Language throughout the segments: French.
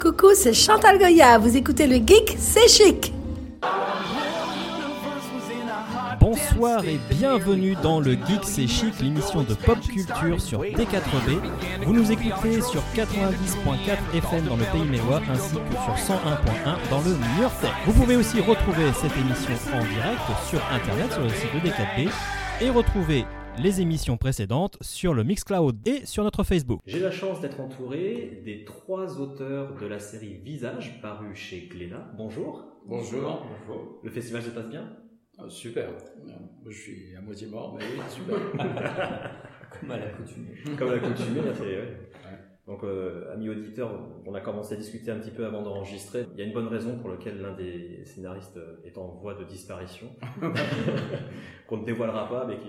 Coucou, c'est Chantal Goya, vous écoutez le Geek, c'est chic. Bonsoir et bienvenue dans le Geek c'est chic, l'émission de pop culture sur D4B. Vous nous écoutez sur 90.4 FM dans le Pays Mélois ainsi que sur 101.1 dans le Niortais. Vous pouvez aussi retrouver cette émission en direct sur internet sur le site de D4B et retrouver les émissions précédentes sur le Mixcloud et sur notre Facebook. J'ai la chance d'être entouré des 3 auteurs de la série Visage, parue chez Glénat. Bonjour. Bonjour. Le festival se passe bien ? Super. Je suis à moitié mort, mais oui, super. Comme à l'accoutumée, là, c'est... Ouais. Donc, amis auditeurs, on a commencé à discuter un petit peu avant d'enregistrer. Il y a une bonne raison pour laquelle l'un des scénaristes est en voie de disparition, qu'on ne dévoilera pas, mais qui...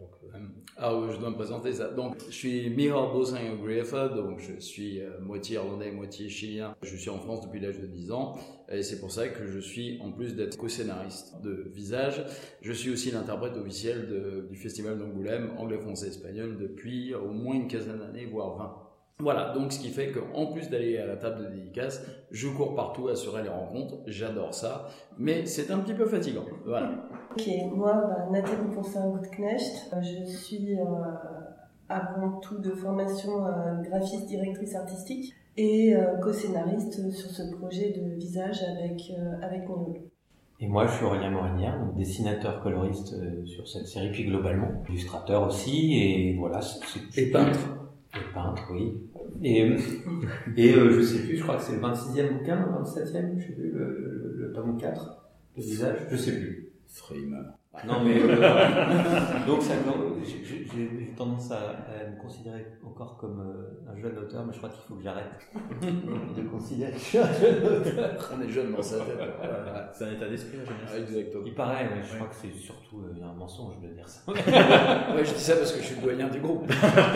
je dois me présenter ça. Donc, je suis Michal Bosain-Griefa, donc je suis moitié irlandais, moitié chilien. Je suis en France depuis l'âge de 10 ans, et c'est pour ça que je suis, en plus d'être co-scénariste de Visage, je suis aussi l'interprète officiel du Festival d'Angoulême, anglais, français, espagnol, depuis au moins une quinzaine d'années, voire 20. Voilà, donc ce qui fait qu'en plus d'aller à la table de dédicace, je cours partout assurer les rencontres, j'adore ça, mais c'est un petit peu fatigant, voilà. Ok, moi, Nathalie Ponsin-Goutknecht, je suis avant tout de formation graphiste, directrice artistique et co-scénariste sur ce projet de Visage avec Néol. Et moi, je suis Aurélien Morinière, donc dessinateur coloriste sur cette série, puis globalement, illustrateur aussi, et voilà. Et peintre. Et peintre, oui. Et je sais plus, je crois que c'est le 26e bouquin, le 27e, je sais plus, le tome 4 de Visage, je sais plus. Frimeur. Non mais donc ça, j'ai tendance à me considérer encore comme un jeune auteur, mais je crois qu'il faut que j'arrête de considérer que je suis un jeune auteur. On est jeune dans sa tête. C'est un état d'esprit, la jeunesse. Exactement. Il paraît, mais je crois que c'est surtout un mensonge de dire ça. Ouais, je dis ça parce que je suis le doyen du groupe.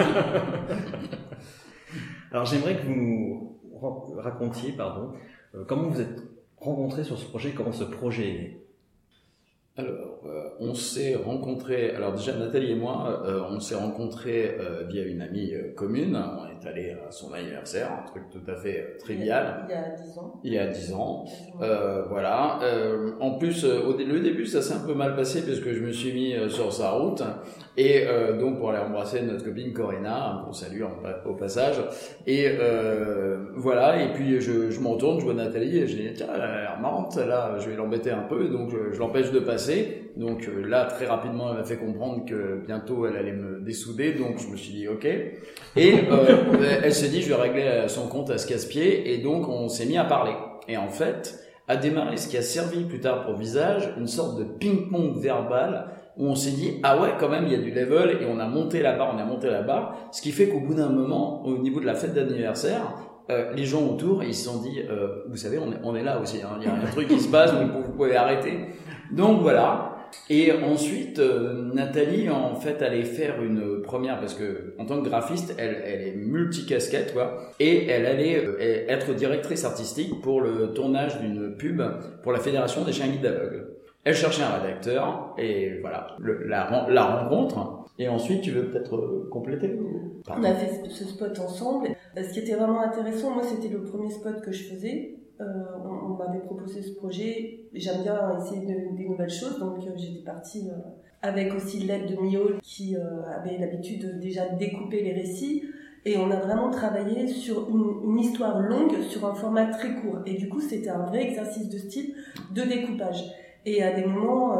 Alors j'aimerais que vous nous racontiez, comment vous êtes rencontrés sur ce projet, comment ce projet est né. Alors, on s'est rencontrés, alors déjà Nathalie et moi, on s'est rencontrés via une amie commune. On est allé à son anniversaire, un truc tout à fait trivial. Il y a 10 ans. Il y a 10 ans. Voilà. En plus, le début, ça s'est un peu mal passé parce que je me suis mis sur sa route. Et donc, pour aller embrasser notre copine Corinna, qu'on salue au passage. Et voilà. Et puis, je me retourne, je vois Nathalie et je dis, tiens, elle a l'air marrante, celle-là, je vais l'embêter un peu. Donc, je l'empêche de passer. Donc là, très rapidement, elle m'a fait comprendre que bientôt, elle allait me dessouder. Donc, je me suis dit, OK. Et elle s'est dit, je vais régler son compte à ce casse-pied. Et donc, on s'est mis à parler. Et en fait, a démarré ce qui a servi plus tard pour Visage, une sorte de ping-pong verbal où on s'est dit, ah ouais, quand même, il y a du level. Et on a monté la barre, Ce qui fait qu'au bout d'un moment, au niveau de la fête d'anniversaire, les gens autour, ils se sont dit, vous savez, on est là aussi. Hein, il y a un truc qui se passe, vous pouvez arrêter. Donc voilà. Et ensuite, Nathalie, en fait, allait faire une première parce que en tant que graphiste, elle est multicasquette, quoi. Et elle allait être directrice artistique pour le tournage d'une pub pour la Fédération des chiens guides aveugles. Elle cherchait un rédacteur et voilà, la rencontre. Et ensuite, tu veux peut-être compléter? On a fait ce spot ensemble. Ce qui était vraiment intéressant, moi, c'était le premier spot que je faisais. On m'avait proposé ce projet. J'aime bien essayer des nouvelles choses, donc j'étais partie avec aussi l'aide de Miol qui avait l'habitude déjà de découper les récits. Et on a vraiment travaillé sur une histoire longue, sur un format très court. Et du coup, c'était un vrai exercice de style, de découpage. Et à des moments,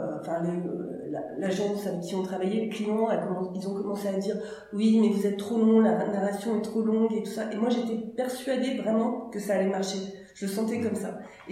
l'agence avec qui on travaillait, le client, ils ont commencé à dire « Oui, mais vous êtes trop long, la narration est trop longue et tout ça. » Et moi, j'étais persuadée vraiment que ça allait marcher. Je le sentais comme ça. Et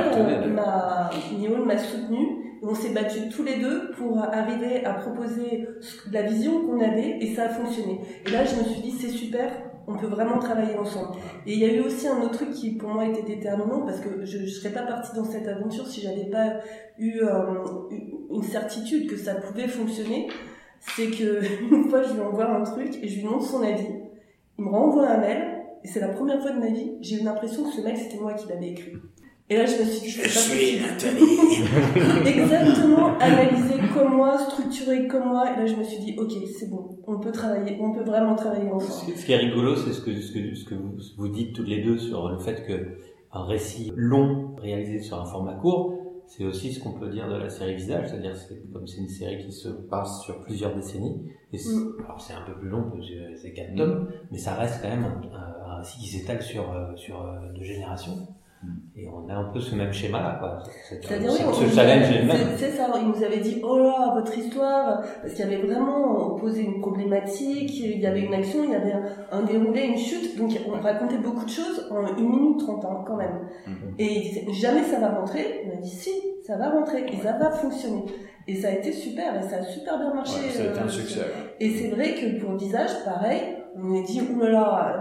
Miol m'a soutenue. Et on s'est battus tous les deux pour arriver à proposer la vision qu'on avait et ça a fonctionné. Et là, je me suis dit, c'est super, on peut vraiment travailler ensemble. Et il y a eu aussi un autre truc qui, pour moi, était déterminant parce que je ne serais pas partie dans cette aventure si j'avais pas eu une certitude que ça pouvait fonctionner. C'est qu'une fois, je lui envoie un truc et je lui demande son avis. Il me renvoie un mail et c'est la première fois de ma vie, j'ai eu l'impression que ce mail, c'était moi qui l'avais écrit. Et là, je me suis dit, je suis Nathalie. Exactement, analysé comme moi, structuré comme moi. Et là, je me suis dit, ok, c'est bon, on peut vraiment travailler ensemble. Ce qui est rigolo, c'est ce que vous dites toutes les deux sur le fait qu'un récit long réalisé sur un format court, c'est aussi ce qu'on peut dire de la série Visage, c'est-à-dire comme c'est une série qui se passe sur plusieurs décennies, et alors c'est un peu plus long parce que c'est 4 tomes, mais ça reste quand même un récit qui s'étale sur 2 générations. Et on a un peu ce même schéma là, quoi. C'est-à-dire, ce challenge est le même. C'est ça, il nous avait dit, oh là, votre histoire, parce qu'il y avait vraiment posé une problématique, il y avait une action, il y avait un déroulé, une chute, donc on racontait beaucoup de choses en 1 minute 30 quand même. Et il disait, jamais ça va rentrer. On a dit, si, ça va rentrer, et ça va fonctionner. Et ça a été super, et ça a super bien marché. Ouais, ça a été un succès. Et c'est vrai que pour Visage, pareil, on a dit, oulala,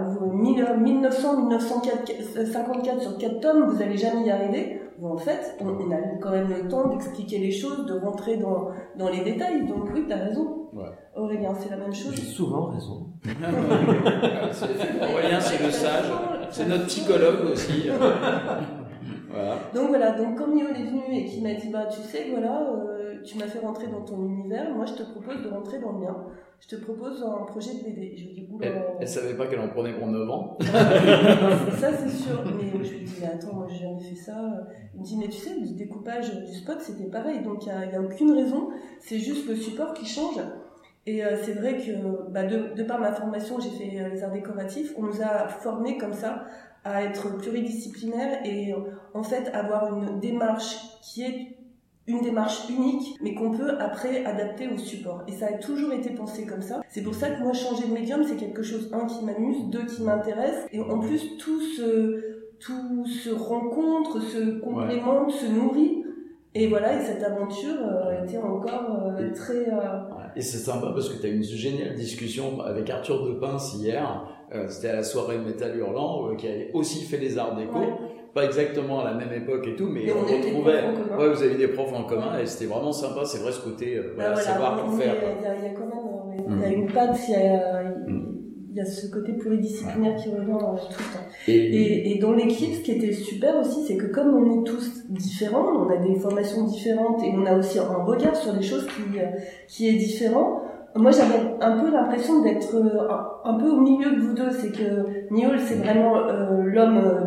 1900-1954 sur 4 tomes, vous allez jamais y arriver. Bon, en fait, on a quand même le temps d'expliquer les choses, de rentrer dans les détails. Donc oui, t'as raison. Ouais. Aurélien, c'est la même chose. J'ai souvent raison. Aurélien, c'est le sage. C'est notre psychologue aussi. Voilà. Donc quand Mio est venu et qu'il m'a dit, tu sais, voilà, tu m'as fait rentrer dans ton univers, moi je te propose de rentrer dans le mien. Je te propose un projet de BD. Je lui dis, elle savait pas qu'elle en prenait pour 9 ans. Ça, c'est sûr. Mais je lui dis, mais attends, moi, j'ai jamais fait ça. Il me dit, mais tu sais, le découpage du spot, c'était pareil. Donc, il n'y a aucune raison. C'est juste le support qui change. Et c'est vrai que, de par ma formation, j'ai fait les arts décoratifs. On nous a formés comme ça à être pluridisciplinaires et, en fait, avoir une démarche qui est une démarche unique, mais qu'on peut après adapter au support. Et ça a toujours été pensé comme ça. C'est pour ça que moi, changer de médium, c'est quelque chose, 1, qui m'amuse, 2, qui m'intéresse. Et en plus, tout se rencontre, se complémente, se nourrit. Et voilà, et cette aventure a été encore très... Et c'est sympa parce que tu as eu une géniale discussion avec Arthur Depince hier. C'était à la soirée Métal Hurlant, qui avait aussi fait les arts déco. Ouais. Pas exactement à la même époque et tout, mais on retrouvait. Ouais, vous avez des profs en commun et c'était vraiment sympa. C'est vrai ce côté savoir tout faire. Il y a quand même, il y a une patte, il y a ce côté pluridisciplinaire qui revient tout le temps. Et dans l'équipe, ce qui était super aussi, c'est que comme on est tous différents, on a des formations différentes et on a aussi un regard sur les choses qui est différent. Moi, j'avais un peu l'impression d'être un peu au milieu de vous deux. C'est que Niol, c'est vraiment l'homme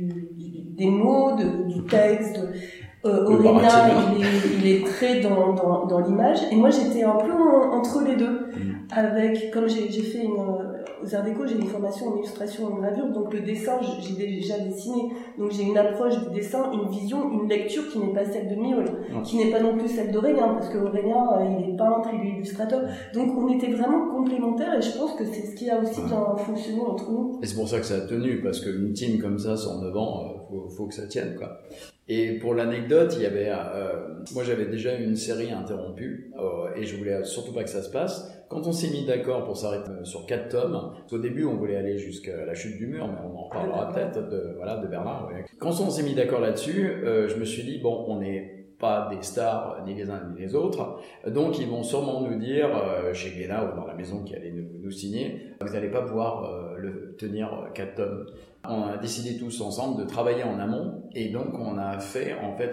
des mots, du texte. Aurélien, il est très dans l'image. Et moi, j'étais un peu entre les deux. Comme j'ai fait aux Arts Déco, j'ai une formation en illustration et en gravure, donc le dessin, j'ai déjà dessiné. Donc j'ai une approche du dessin, une vision, une lecture qui n'est pas celle de Miol, qui n'est pas non plus celle d'Aurélien, parce qu'Aurélien, il est peintre, il est illustrateur. Donc on était vraiment complémentaires et je pense que c'est ce qui a aussi bien fonctionné entre nous. Et c'est pour ça que ça a tenu, parce qu'une team comme ça, sur 9 ans, faut que ça tienne, quoi. Et pour l'anecdote, il y avait, moi j'avais déjà une série interrompue et je voulais surtout pas que ça se passe. Quand on s'est mis d'accord pour s'arrêter sur 4 tomes, au début on voulait aller jusqu'à la chute du mur, mais on en reparlera peut-être de Berlin. Ouais. Quand on s'est mis d'accord là-dessus, je me suis dit bon, on n'est pas des stars ni les uns ni les autres, donc ils vont sûrement nous dire chez Glénat ou dans la maison qui allait nous signer, vous n'allez pas pouvoir tenir 4 tomes. On a décidé tous ensemble de travailler en amont et donc on a fait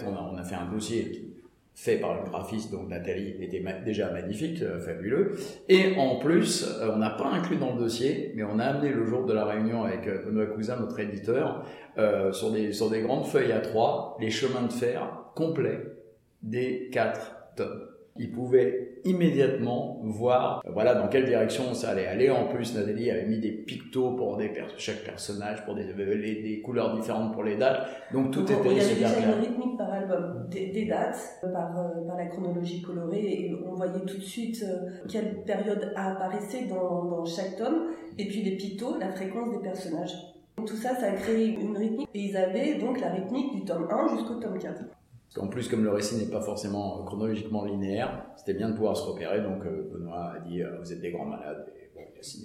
un dossier fait par le graphiste, donc Nathalie était déjà magnifique, fabuleux, et en plus on n'a pas inclus dans le dossier, mais on a amené le jour de la réunion avec Benoît Cousin, notre éditeur, sur des grandes feuilles A3, les chemins de fer complets des 4 tomes. Ils pouvaient immédiatement voir dans quelle direction ça allait aller. En plus, Nathalie avait mis des pictos pour chaque personnage, pour des couleurs différentes pour les dates. Donc tout était super clair. Il y avait déjà une rythmique par album, des dates, par la chronologie colorée, et on voyait tout de suite quelle période apparaissait dans chaque tome, et puis les pictos, la fréquence des personnages. Donc tout ça a créé une rythmique, et ils avaient donc la rythmique du tome 1 jusqu'au tome 4. En plus, comme le récit n'est pas forcément chronologiquement linéaire, c'était bien de pouvoir se repérer. Donc Benoît a dit vous êtes des grands malades, et bon, il a signé.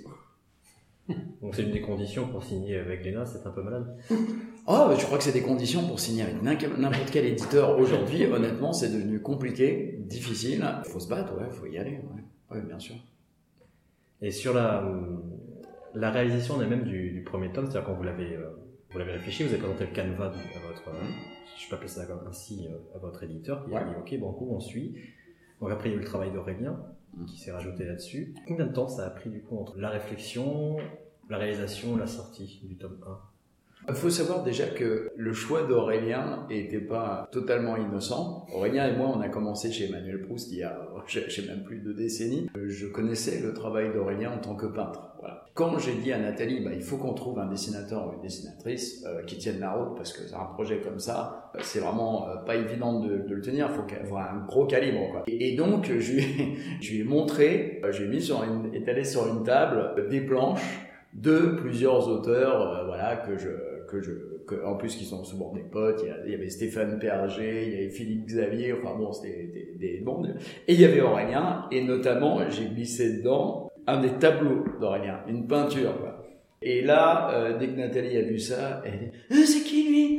Donc c'est une des conditions pour signer avec Glénat, c'est un peu malade. Je crois que c'est des conditions pour signer avec n'importe quel éditeur aujourd'hui. Honnêtement, c'est devenu compliqué, difficile. Il faut se battre, il faut y aller. Ouais, bien sûr. Et sur la réalisation même du premier tome, c'est-à-dire quand vous l'avez réfléchi, vous avez présenté le canevas à votre je peux appeler ça comme ainsi, à votre éditeur, qui a dit ok, banco, on suit. Donc après, il y a eu le travail d'Aurélien, qui s'est rajouté là-dessus. Combien de temps ça a pris du coup entre la réflexion, la réalisation, la sortie du tome 1? Il faut savoir déjà que le choix d'Aurélien n'était pas totalement innocent. Aurélien et moi, on a commencé chez Emmanuel Proust il y a, je sais même plus, 2 décennies. Je connaissais le travail d'Aurélien en tant que peintre. Voilà. Quand j'ai dit à Nathalie, il faut qu'on trouve un dessinateur ou une dessinatrice qui tienne la route, parce que c'est un projet comme ça, c'est vraiment pas évident de le tenir. Il faut avoir un gros calibre, quoi. Et donc, je lui ai montré, je lui ai étalé sur une table des planches de plusieurs auteurs, en plus qui sont souvent des potes. Il y avait Stéphane Perger, il y avait Philippe Xavier, enfin bon, c'était des bons. Et il y avait Aurélien, et notamment, j'ai glissé dedans un des tableaux d'Aurélien, une peinture, quoi. Et là, dès que Nathalie a vu ça, elle dit c'est qui lui?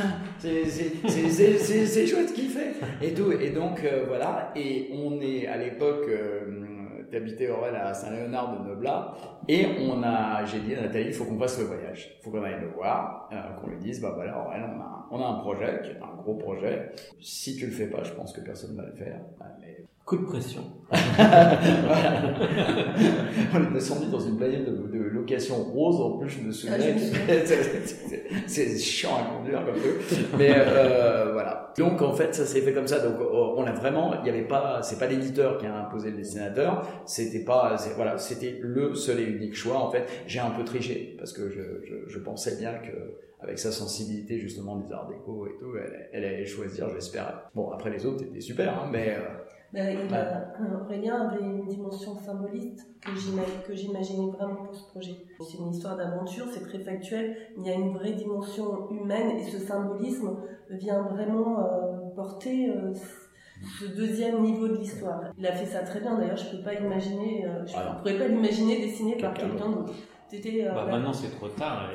C'est chouette ce qu'il fait et tout. Et donc voilà. Et on est à l'époque. T'habitais Aurel à Saint-Léonard de Noblat, et j'ai dit à Nathalie, il faut qu'on fasse le voyage, il faut qu'on aille le voir, qu'on lui dise, voilà Aurel, on a un projet, qui est un gros projet, si tu le fais pas, je pense que personne ne va le faire, mais... Coup de pression. Voilà. On est descendu dans une bagnole de location rose, en plus je me souviens, c'est chiant à conduire comme ça, mais voilà. Donc en fait ça s'est fait comme ça, donc on a vraiment, c'est pas l'éditeur qui a imposé le dessinateur, c'était le seul et unique choix. En fait j'ai un peu triché, parce que je pensais bien que avec sa sensibilité justement des arts déco et tout, elle allait choisir, j'espère. Bon, après les autres étaient super, hein, mais... Aurélien avait une dimension symboliste que j'imaginais vraiment pour ce projet. C'est une histoire d'aventure, c'est très factuel, il y a une vraie dimension humaine, et ce symbolisme vient vraiment porter ce deuxième niveau de l'histoire. Il a fait ça très bien, d'ailleurs je peux pas imaginer, je pourrais pas l'imaginer dessiné par quelqu'un d'autre. Maintenant c'est trop tard.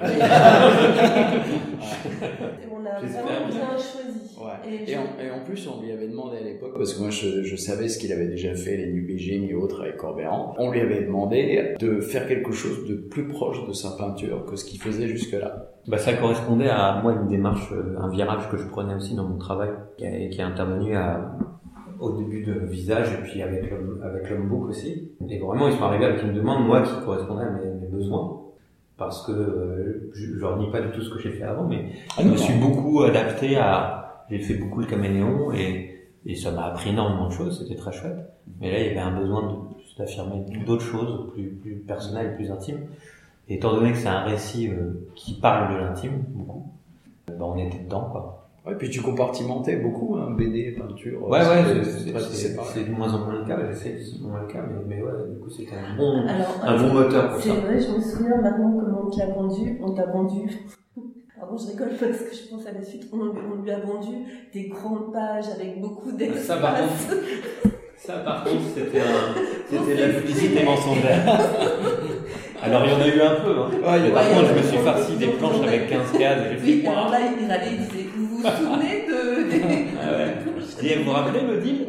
On a vraiment bien choisi. Ouais. Et en plus, on lui avait demandé à l'époque, parce que moi je savais ce qu'il avait déjà fait, les New Beijing et autres avec Corbéran, on lui avait demandé de faire quelque chose de plus proche de sa peinture que ce qu'il faisait jusque-là. Ça correspondait à moi une démarche, un virage que je prenais aussi dans mon travail, qui est intervenu au début de visage et puis avec l'homme book aussi. Et vraiment, ils sont arrivés avec une demande, moi, qui correspondait à mes besoins. Parce que je leur nie pas du tout ce que j'ai fait avant, mais je me suis beaucoup adapté j'ai fait beaucoup le caméléon et ça m'a appris énormément de choses, c'était très chouette. Mais là, il y avait un besoin d'affirmer d'autres choses, plus personnelles, plus intimes. Et étant donné que c'est un récit qui parle de l'intime, beaucoup, on était dedans, quoi. Ouais, puis tu compartimentais beaucoup, BD, peinture. C'est de moins en moins le cas, j'essaie de moins le cas, mais ouais, du coup c'était un bon moteur pour ça. C'est vrai, je me souviens maintenant comment on t'a vendu. Pardon, je rigole parce que je pense à la suite. On lui a vendu des grandes pages avec beaucoup d'espace. Ça par contre, c'était la publicité mensongère. Alors il y en a eu un peu, hein. Par contre, je me suis farci des planches avec 15 cases. Oui, alors là, il allait, il disait, vous vous souvenez Je dis, vous vous rappelez le deal?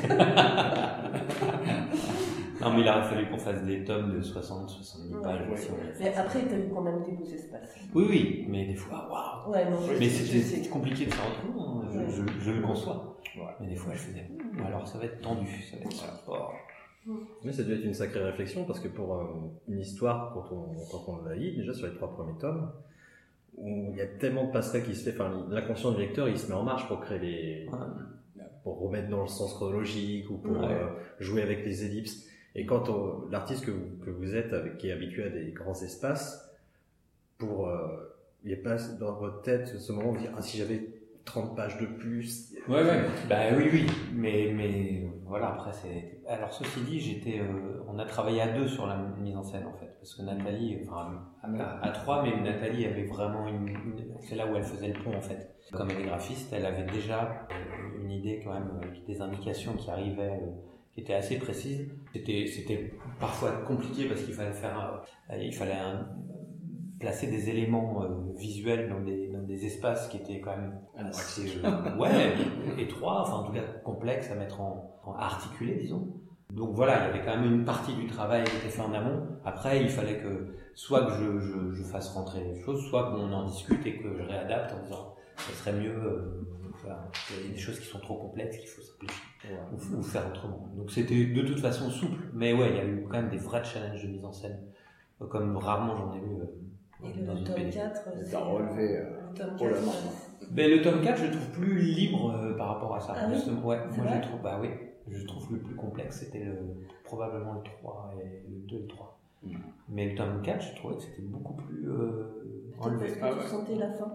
Non, mais il aurait fallu qu'on fasse des tomes de 60-70 pages. Mais après, t'as eu quand même des beaux espaces. Oui, mais des fois, waouh. Ouais, non, mais c'était compliqué de s'en rendre compte, je le conçoit. Ouais. Mais des fois, je faisais, alors ça va être tendu, ça va être fort. Mais ça devait être une sacrée réflexion, parce que pour une histoire, quand on la lit, déjà sur les 3 premiers tomes, où il y a tellement de passerelles qui se fait, l'inconscient du lecteur, il se met en marche pour créer pour remettre dans le sens chronologique, ou pour jouer avec les ellipses. Et quand l'artiste que vous êtes, qui est habitué à des grands espaces, il n'y a pas dans votre tête ce moment où vous dites, si j'avais 30 pages de plus. Oui. Mais voilà, après alors ceci dit, on a travaillé à 2 sur la mise en scène en fait, parce que Nathalie, à 3, mais Nathalie avait vraiment c'est là où elle faisait le pont en fait. Comme elle est graphiste, elle avait déjà une idée quand même, des indications qui arrivaient, qui étaient assez précises. C'était parfois compliqué parce qu'il fallait placer des éléments visuels dans des espaces qui étaient quand même assez étroits, en tout cas complexes à mettre à articuler, disons. Donc voilà, il y avait quand même une partie du travail qui était fait en amont. Après, il fallait que soit que je fasse rentrer les choses, soit qu'on en discute et que je réadapte en disant ça serait mieux. Voilà. Il y a des choses qui sont trop complexes qu'il faut simplifier ou faire autrement. Donc c'était de toute façon souple, mais ouais, il y a eu quand même des vrais challenges de mise en scène, comme rarement j'en ai eu. Et le tome 4, c'est relevé. Le tome 4, mais le tome 4, je le trouve plus libre par rapport à ça. Ah justement. Oui, ouais, moi je trouve le plus complexe, c'était probablement le 3 et le 2 et le 3. Mais le tome 4, je trouvais que c'était beaucoup plus enlevé. Parce que tu sentais la fin.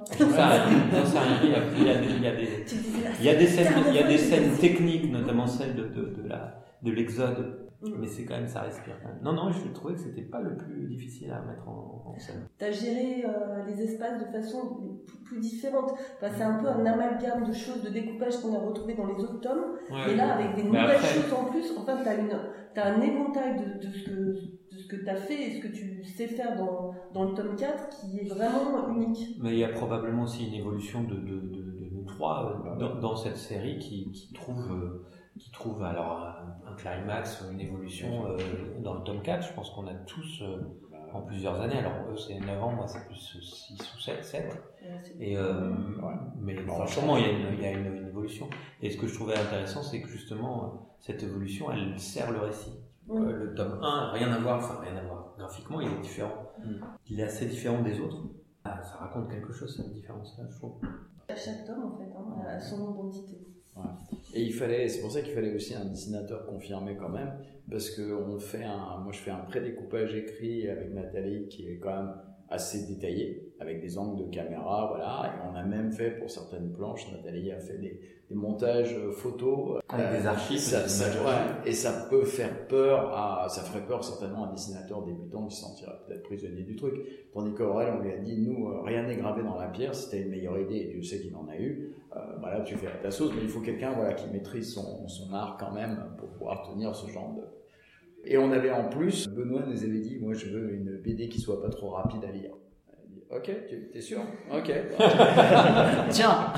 Il y a des scènes techniques, notamment celle de l'Exode. Mais c'est quand même, ça respire quand même. Non, je trouvais que c'était pas le plus difficile à mettre en scène. Tu as géré les espaces de façon plus différente. Enfin, c'est un peu un amalgame de choses, de découpage qu'on a retrouvé dans les autres tomes. Ouais. Et là, avec des nouvelles choses en plus, enfin, tu as un éventail de ce que tu as fait et ce que tu sais faire dans le tome 4 qui est vraiment unique. Mais il y a probablement aussi une évolution de nous trois dans cette série qui trouve alors un climax ou une évolution dans le tome 4. Je pense qu'on a tous en plusieurs années, alors eux c'est 9 ans, moi c'est plus 6 ou 7. Et, mais franchement il y a une évolution. Et ce que je trouvais intéressant, c'est que justement cette évolution elle sert le récit. Le tome 1, rien à voir, graphiquement il est différent. Il est assez différent des autres. Ça raconte quelque chose, cette différence-là, je trouve. Chaque tome en fait a son identité. Ouais. Et c'est pour ça qu'il fallait aussi un dessinateur confirmé quand même, parce que moi je fais un pré-découpage écrit avec Nathalie qui est quand même assez détaillé, avec des angles de caméra, voilà, et on a même fait pour certaines planches, Nathalie a fait des montages photos avec des archives, et ça peut faire peur ça ferait peur certainement à un dessinateur débutant qui se sentirait peut-être prisonnier du truc, tandis qu'Aurel on lui a dit nous rien n'est gravé dans la pierre, si t'as une meilleure idée, et Dieu sait qu'il en a eu, là tu fais ta sauce, mais il faut quelqu'un qui maîtrise son art quand même pour pouvoir tenir ce genre de... Et on avait en plus, Benoît nous avait dit, moi je veux une BD qui soit pas trop rapide à lire. Ok, t'es sûr? Ok. Tiens,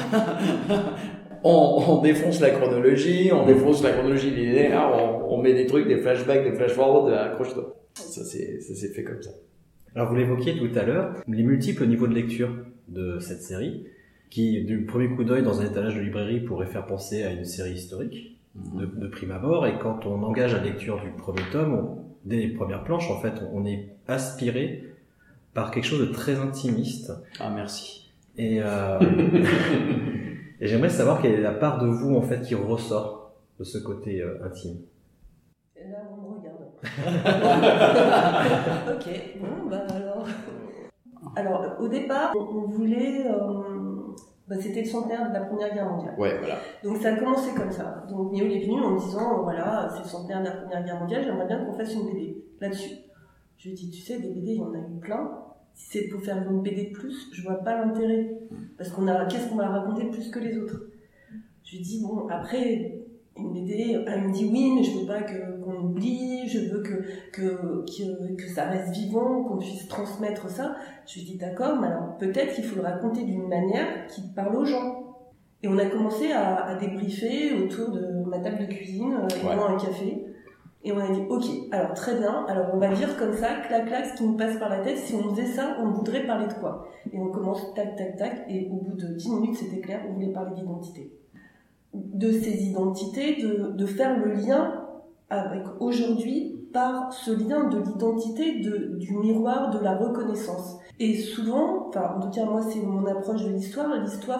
on défonce la chronologie, linéaire, on met des trucs, des flashbacks, des flash-forward, accroche-toi. Ça s'est fait comme ça. Alors vous l'évoquiez tout à l'heure, les multiples niveaux de lecture de cette série, qui du premier coup d'œil dans un étalage de librairie pourrait faire penser à une série historique de prime abord, et quand on engage la lecture du premier tome, dès les premières planches, en fait, on est aspiré par quelque chose de très intimiste. Ah, merci. Et, et j'aimerais savoir quelle est la part de vous, en fait, qui ressort de ce côté intime. Et là, on me regarde. Ok, bon, alors... Alors, au départ, on voulait... c'était le centenaire de la Première Guerre mondiale. Ouais, voilà. Donc ça a commencé comme ça. Donc Néo est venu en me disant, voilà, c'est le centenaire de la Première Guerre mondiale, j'aimerais bien qu'on fasse une BD là-dessus. Je lui ai dit, tu sais, des BD, il y en a eu plein. Si c'est pour faire une BD de plus, je vois pas l'intérêt. Parce qu'est-ce qu'on va raconter de plus que les autres? Je lui ai dit, bon, après, une BD, elle me dit oui, mais je veux pas qu'on oublie, je veux que ça reste vivant, qu'on puisse transmettre ça. Je lui ai dit d'accord, mais alors peut-être qu'il faut le raconter d'une manière qui parle aux gens. Et on a commencé à débriefer autour de ma table de cuisine, ayant un café. Et on a dit ok, alors très bien, alors on va dire comme ça, clac, ce qui nous passe par la tête, si on faisait ça, on voudrait parler de quoi? Et on commence tac, et au bout de 10 minutes, c'était clair, on voulait parler d'identité. De ces identités, de faire le lien avec aujourd'hui par ce lien de l'identité, du miroir, de la reconnaissance. Et souvent, enfin en tout cas moi c'est mon approche de l'histoire,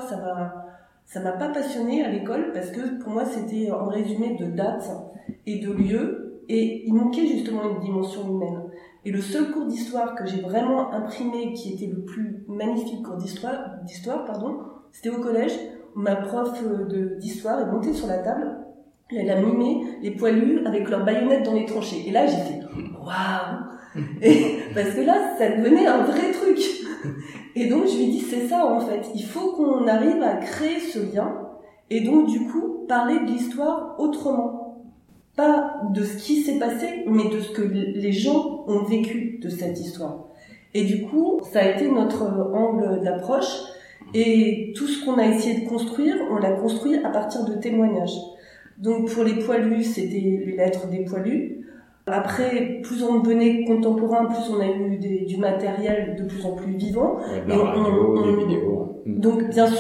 ça m'a pas passionnée à l'école parce que pour moi c'était en résumé de dates et de lieux et il manquait justement une dimension humaine. Et le seul cours d'histoire que j'ai vraiment imprimé qui était le plus magnifique cours d'histoire, c'était au collège. Ma prof d'histoire est montée sur la table et elle a mimé les poilus avec leurs baïonnettes dans les tranchées. Et là, j'ai fait waouh! Parce que là, ça devenait un vrai truc. Et donc, je lui ai dit, c'est ça en fait. Il faut qu'on arrive à créer ce lien et donc, du coup, parler de l'histoire autrement. Pas de ce qui s'est passé, mais de ce que les gens ont vécu de cette histoire. Et du coup, ça a été notre angle d'approche. Et tout ce qu'on a essayé de construire, on l'a construit à partir de témoignages. Donc pour les poilus, c'était les lettres des poilus. Après, plus on devenait contemporain, plus on a eu du matériel de plus en plus vivant. Ouais, de la radio, des vidéos. Donc bien sûr,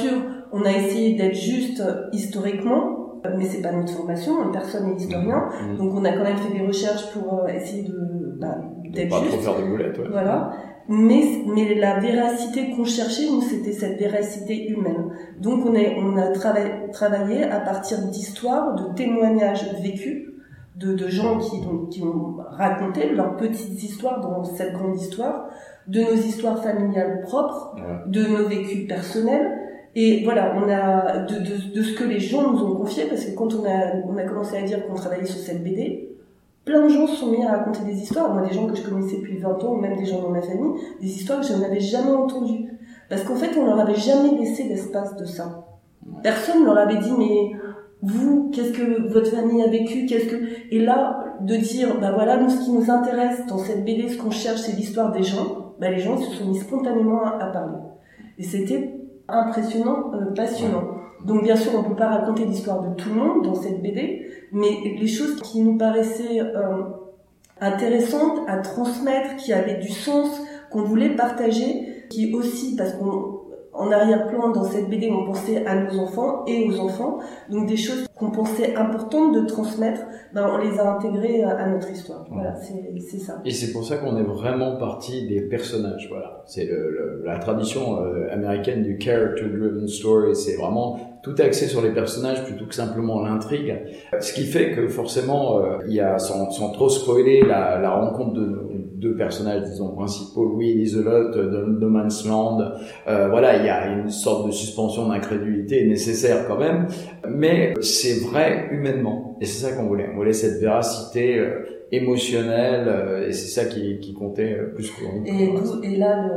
on a essayé d'être juste historiquement, mais c'est pas notre formation, personne n'est historien, donc on a quand même fait des recherches pour essayer d'être pas juste. Trop faire de boulettes, ouais. Voilà. Mais la véracité qu'on cherchait, nous, c'était cette véracité humaine. Donc on a travaillé à partir d'histoires, de témoignages vécus, de gens qui ont raconté leurs petites histoires dans cette grande histoire, de nos histoires familiales propres, de nos vécus personnels. Et voilà, on a de ce que les gens nous ont confié, parce que quand on a commencé à dire qu'on travaillait sur cette BD, plein de gens se sont mis à raconter des histoires. Moi, des gens que je connaissais depuis 20 ans, ou même des gens dans ma famille, des histoires que je n'avais jamais entendues. Parce qu'en fait, on leur avait jamais laissé l'espace de ça. Personne ne leur avait dit, mais vous, qu'est-ce que votre famille a vécu, et là, de dire, voilà, nous, ce qui nous intéresse dans cette BD, ce qu'on cherche, c'est l'histoire des gens, les gens se sont mis spontanément à parler. Et c'était impressionnant, passionnant. Donc bien sûr, on peut pas raconter l'histoire de tout le monde dans cette BD, mais les choses qui nous paraissaient intéressantes à transmettre, qui avaient du sens, qu'on voulait partager, qui aussi, parce qu'en arrière-plan, dans cette BD, on pensait à nos enfants et aux enfants, donc des choses qu'on pensait importantes de transmettre, on les a intégrées à notre histoire. Voilà, c'est ça. Et c'est pour ça qu'on est vraiment parti des personnages, voilà. C'est la tradition américaine du character-driven story, c'est vraiment tout axé sur les personnages plutôt que simplement l'intrigue. Ce qui fait que forcément, il y a, sans trop spoiler, la rencontre de deux personnages, disons, principaux, Louis et Liselotte, de No Man's Land. Voilà, il y a une sorte de suspension d'incrédulité nécessaire quand même, mais c'est vrai humainement. Et c'est ça qu'on voulait. On voulait cette véracité émotionnelle, et c'est ça qui comptait plus que l'on. Et là,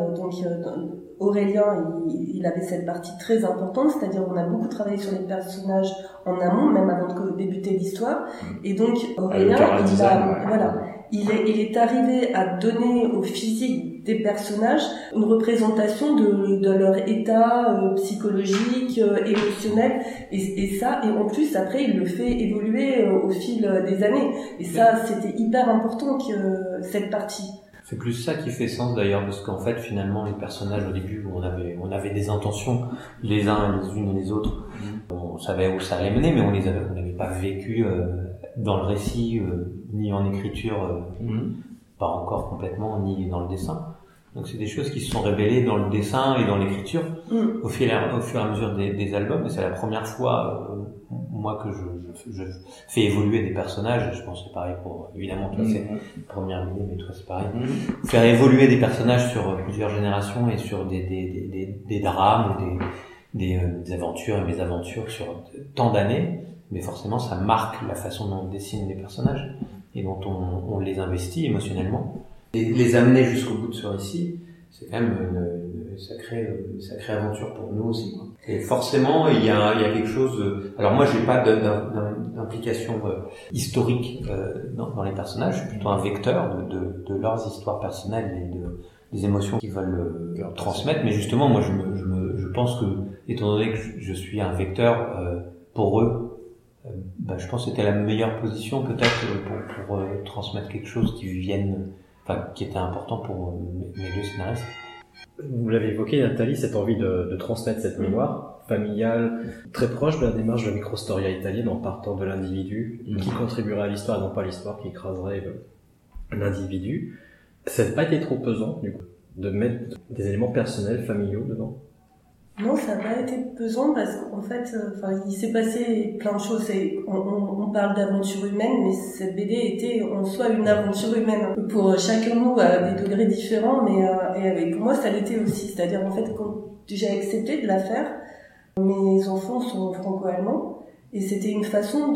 Aurélien, il avait cette partie très importante, c'est-à-dire on a beaucoup travaillé sur les personnages en amont, même avant de débuter l'histoire. Et donc Aurélien, il est arrivé à donner au physique des personnages une représentation de leur état psychologique, émotionnel, et en plus après il le fait évoluer au fil des années. Et ça, c'était hyper important que cette partie. C'est plus ça qui fait sens d'ailleurs, parce qu'en fait finalement les personnages au début on avait des intentions les uns les unes et les autres, on savait où ça allait mener, mais on n'avait pas vécu dans le récit ni en écriture, pas encore complètement, ni dans le dessin. Donc c'est des choses qui se sont révélées dans le dessin et dans l'écriture au fur et à mesure des albums. Et c'est la première fois moi que je fais évoluer des personnages. Je pense que c'est pareil pour, évidemment, toi c'est la première idée, mais toi c'est pareil. Faire évoluer des personnages sur plusieurs générations et sur des drames ou des aventures et mésaventures sur tant d'années. Mais forcément ça marque la façon dont on dessine les personnages et dont on les investit émotionnellement. Et les amener jusqu'au bout de ce récit, c'est quand même une sacrée aventure pour nous aussi, quoi. Et forcément, il y a quelque chose. Alors moi, j'ai pas d'implication historique dans les personnages. Je suis plutôt un vecteur de leurs histoires personnelles et des émotions qu'ils veulent transmettre. Mais justement, moi, je pense que, étant donné que je suis un vecteur pour eux, je pense que c'était la meilleure position peut-être pour transmettre quelque chose qui était important pour mes deux scénaristes. Vous l'avez évoqué, Nathalie, cette envie de transmettre cette mémoire familiale, très proche de la démarche de la microstoria italienne, en partant de l'individu qui contribuerait à l'histoire et non pas l'histoire qui écraserait l'individu. Ça n'a pas été trop pesant, du coup, de mettre des éléments personnels, familiaux dedans? Non, ça n'a pas été pesant parce qu'en fait, il s'est passé plein de choses. On parle d'aventure humaine, mais cette BD était en soi une aventure humaine. Pour chacun de nous, à des degrés différents, mais pour moi, ça l'était aussi. C'est-à-dire, en fait, quand j'ai accepté de la faire, mes enfants sont franco-allemands, et c'était une façon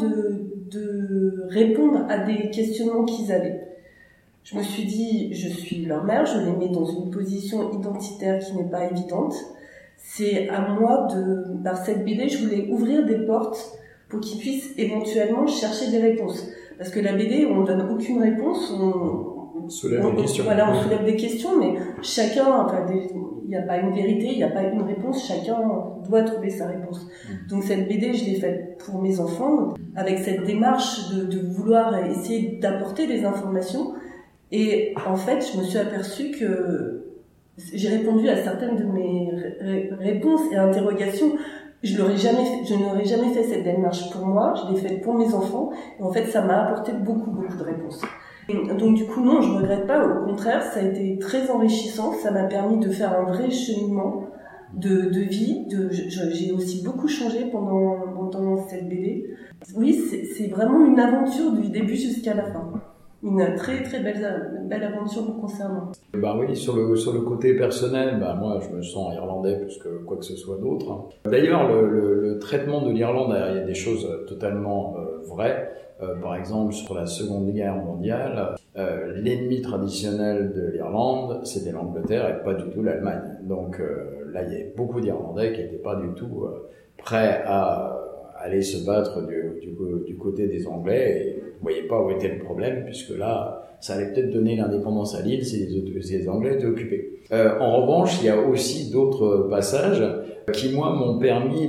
de répondre à des questionnements qu'ils avaient. Je me suis dit, je suis leur mère, je les mets dans une position identitaire qui n'est pas évidente. C'est à moi par cette BD, je voulais ouvrir des portes pour qu'ils puissent éventuellement chercher des réponses. Parce que la BD, on ne donne aucune réponse, on soulève des questions. Voilà, on soulève des questions, mais chacun, il n'y a pas une vérité, il n'y a pas une réponse, chacun doit trouver sa réponse. Donc cette BD, je l'ai faite pour mes enfants, avec cette démarche de vouloir essayer d'apporter des informations. Et en fait, je me suis aperçue que j'ai répondu à certaines de mes réponses et interrogations je n'aurais jamais fait cette démarche pour moi, je l'ai faite pour mes enfants, et en fait, ça m'a apporté beaucoup de réponses. Donc du coup, non, je regrette pas, au contraire, ça a été très enrichissant, ça m'a permis de faire un vrai cheminement de vie, j'ai aussi beaucoup changé pendant cette BD. Oui, c'est vraiment une aventure du début jusqu'à la fin. Une très très belle aventure me concernant. Oui, sur le côté personnel, moi je me sens irlandais plus que quoi que ce soit d'autre. D'ailleurs, le traitement de l'Irlande, il y a des choses totalement vraies. Par exemple, sur la Seconde Guerre mondiale, l'ennemi traditionnel de l'Irlande, c'était l'Angleterre et pas du tout l'Allemagne. Donc là, il y avait beaucoup d'Irlandais qui n'étaient pas du tout prêts à aller se battre du côté des Anglais, et vous voyez pas où était le problème, puisque là, ça allait peut-être donner l'indépendance à l'île si les Anglais étaient occupés. En revanche, il y a aussi d'autres passages qui, moi, m'ont permis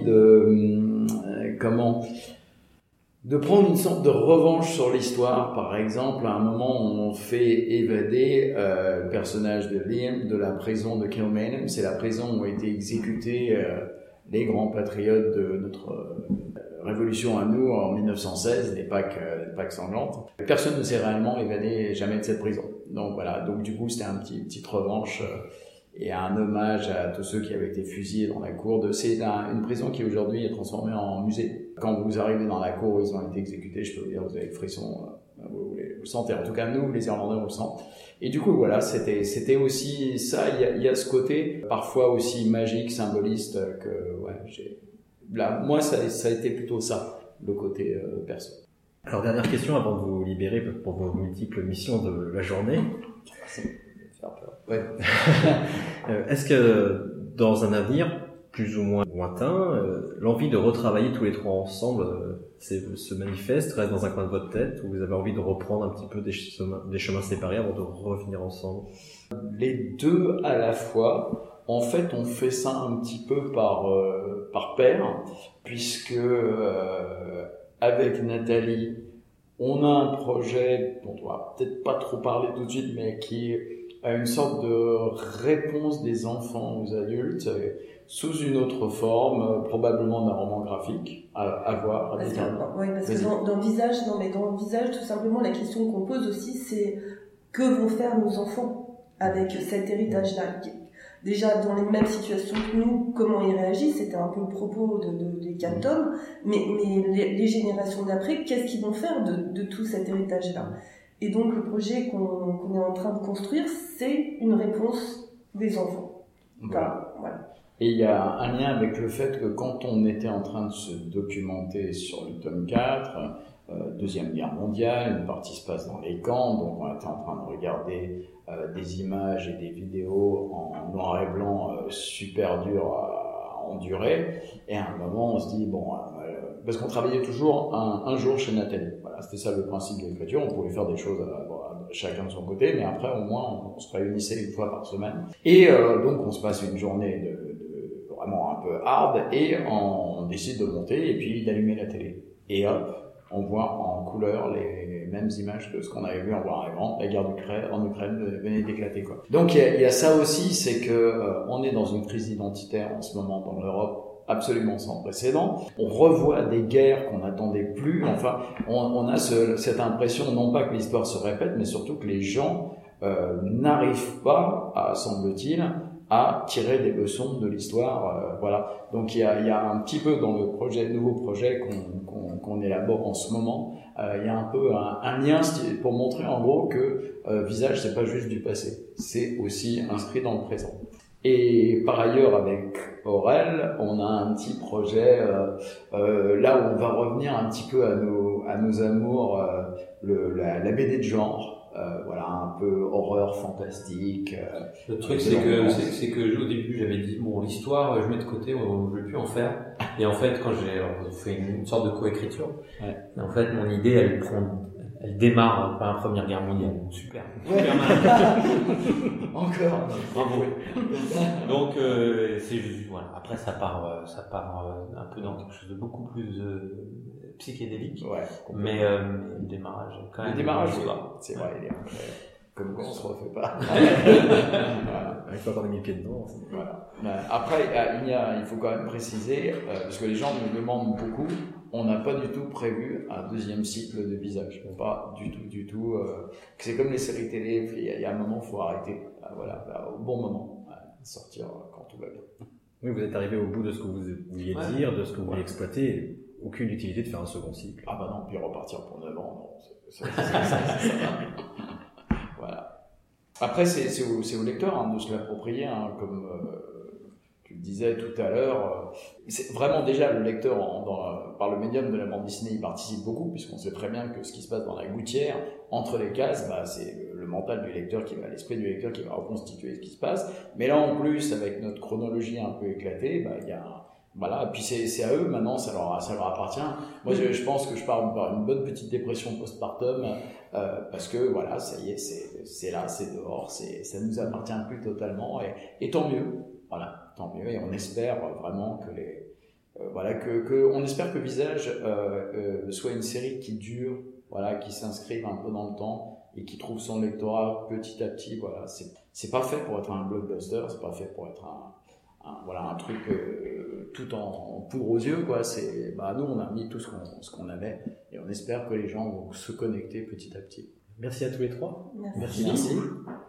de prendre une sorte de revanche sur l'histoire. Par exemple, à un moment, on fait évader le personnage de Liam de la prison de Kilmainham. C'est la prison où ont été exécutés les grands patriotes de notre révolution à nous en 1916, les Pâques sanglantes. Personne ne s'est réellement évadé jamais de cette prison. Donc voilà, donc du coup c'était petite revanche et un hommage à tous ceux qui avaient été fusillés dans la cour. C'est une prison qui aujourd'hui est transformée en musée. Quand vous arrivez dans la cour où ils ont été exécutés, je peux vous dire, vous avez le frisson, vous le sentez. En tout cas nous, les Irlandais, on le sent. Et du coup voilà, c'était aussi ça. Il y a ce côté parfois aussi magique, symboliste que là, moi, ça a été plutôt ça, le côté perso. Alors, dernière question avant de vous libérer pour vos multiples missions de la journée. Ouais. Est-ce que, dans un avenir plus ou moins lointain, l'envie de retravailler tous les trois ensemble se manifeste, reste dans un coin de votre tête, ou vous avez envie de reprendre un petit peu des chemins séparés avant de revenir ensemble? Les deux à la fois. En fait, on fait ça un petit peu par paire, puisque avec Nathalie, on a un projet dont on va peut-être pas trop parler tout de suite, mais qui a une sorte de réponse des enfants aux adultes sous une autre forme, probablement d'un roman graphique à voir. Parce que dans Visage, tout simplement, la question qu'on pose aussi, c'est que vont faire nos enfants avec cet héritage-là? Déjà, dans les mêmes situations que nous, comment ils réagissent, c'était un peu le propos des 4 tomes, mais les générations d'après, qu'est-ce qu'ils vont faire de tout cet héritage-là? Et donc, le projet qu'on est en train de construire, c'est une réponse des enfants. Voilà. Et il y a un lien avec le fait que quand on était en train de se documenter sur le tome 4, Deuxième Guerre mondiale, une partie se passe dans les camps, donc on était en train de regarder des images et des vidéos en noir et blanc super dures à endurer, et à un moment on se dit parce qu'on travaillait toujours un jour chez Nathalie, voilà, c'était ça le principe de l'écriture, on pouvait faire des choses chacun de son côté, mais après au moins on se réunissait une fois par semaine, et donc on se passe une journée de vraiment un peu hard, et on décide de monter et puis d'allumer la télé, et hop, on voit en couleur les mêmes images que ce qu'on avait vu en noir et blanc. La guerre en Ukraine venait d'éclater, quoi. Donc il y a ça aussi, c'est que on est dans une crise identitaire en ce moment dans l'Europe absolument sans précédent. On revoit des guerres qu'on n'attendait plus. Enfin, on a cette impression, non pas que l'histoire se répète, mais surtout que les gens n'arrivent pas, semble-t-il, à tirer des leçons de l'histoire, voilà. Donc il y a un petit peu dans le nouveau projet qu'on élabore en ce moment, il y a un peu un lien pour montrer en gros que Visage, c'est pas juste du passé, c'est aussi inscrit dans le présent. Et par ailleurs, avec Aurel, on a un petit projet là où on va revenir un petit peu à nos amours, la BD de genre. Voilà, un peu horreur fantastique. Le truc, c'est que au début, j'avais dit, l'histoire, je mets de côté, on ne veut plus en faire. Et en fait, quand j'ai fait une sorte de coécriture, en fait, mon idée, elle démarre par la Première Guerre mondiale. Super. Super mal. Encore. Bravo. Donc, c'est juste, voilà. Après, ça part un peu dans quelque chose de beaucoup plus psychédélique. Ouais. Mais le démarrage, quand même. Le démarrage, c'est vrai, il est Comme quoi on se refait pas. Voilà. Une fois qu'on a mis le pied dedans. Voilà. Après, il faut quand même préciser, parce que les gens me demandent beaucoup, on n'a pas du tout prévu un deuxième cycle de visage. Pas du tout. C'est comme les séries télé, il y a un moment, il faut arrêter. Voilà, au bon moment, sortir quand tout va bien. Oui, vous êtes arrivé au bout de ce que vous vouliez dire, de ce que vous vouliez exploiter. Aucune utilité de faire un second cycle. Ah bah non, puis repartir pour 9 ans, non. Ça voilà. Après, c'est au lecteur de se l'approprier, comme tu le disais tout à l'heure. C'est vraiment déjà le lecteur, par le médium de la bande dessinée, il participe beaucoup, puisqu'on sait très bien que ce qui se passe dans la gouttière, entre les cases, c'est le mental du lecteur l'esprit du lecteur qui va reconstituer ce qui se passe. Mais là, en plus, avec notre chronologie un peu éclatée, il y a voilà, et puis c'est à eux maintenant, ça leur appartient. Moi, je pense que je pars par une bonne petite dépression postpartum, parce que voilà, ça y est, c'est là, c'est dehors, ça nous appartient plus totalement, et tant mieux. Voilà, tant mieux, et on espère vraiment que on espère que Visage soit une série qui dure, voilà, qui s'inscrive un peu dans le temps et qui trouve son lectorat petit à petit. Voilà, c'est pas fait pour être un blockbuster, c'est pas fait pour être un truc tout en poudre aux yeux, quoi. Nous on a mis tout ce qu'on avait, et on espère que les gens vont se connecter petit à petit. Merci à tous les trois. Merci. Merci.